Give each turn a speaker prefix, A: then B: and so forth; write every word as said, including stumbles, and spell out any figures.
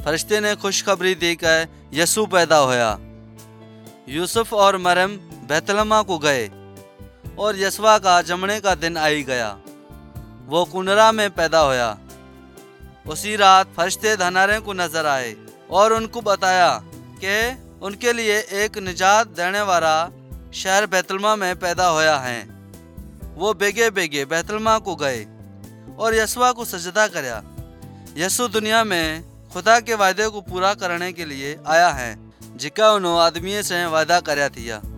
A: फरिश्ते ने खुशखबरी देकर यसू पैदा होया। यूसुफ और मरियम बैतलहम को गए और यशवा का जमने का दिन आई गया। वो कुनरा में पैदा होया। उसी रात फरिश्ते धनारे को नजर आए और उनको बताया कि उनके लिए एक निजात देने वाला शहर बैतलहम में पैदा होया है। वो बेगे बेगे बैतलहम को गए और यशवा को सजदा करया। यसु दुनिया में खुदा के वादे को पूरा करने के लिए आया है, जिका उन्होंने आदमी से वादा करया थिया।